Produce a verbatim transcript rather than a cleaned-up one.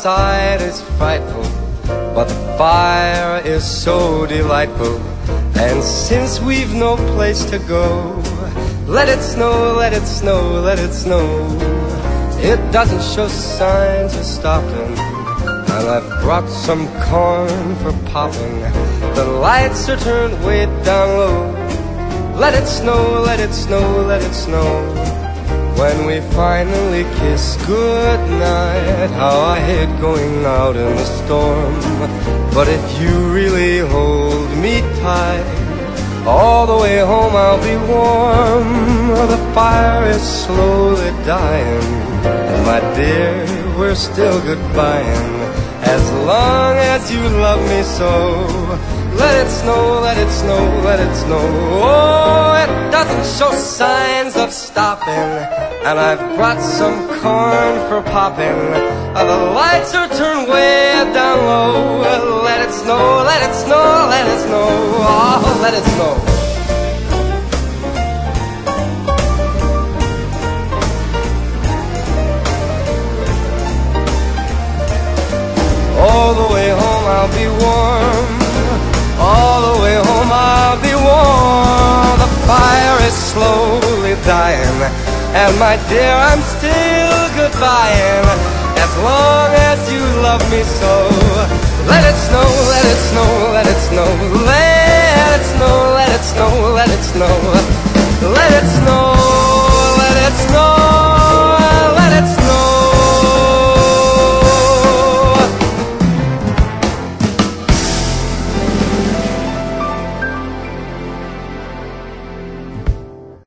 outside is frightful, but the fire is so delightful. And since we've no place to go, let it snow, let it snow, let it snow. It doesn't show signs of stopping, and I've brought some corn for popping. The lights are turned way down low. Let it snow, let it snow, let it snow. When we finally kiss goodnight, how I hate going out in the storm. But if you really hold me tight, all the way home I'll be warm. The fire is slowly dying, and my dear, we're still goodbying. As long as you love me so, let it snow, let it snow, let it snow. Oh, it doesn't show signs of stopping, and I've brought some corn for popping. The lights are turned way down low. Let it snow, let it snow, let it snow. Oh, let it snow. All the way home I'll be warm. All the way home I'll be warm. The fire is slowly dying, and my dear, I'm still goodbying. As long as you love me so, let it snow, let it snow, let it snow. Let it snow, let it snow, let it snow. Let it snow.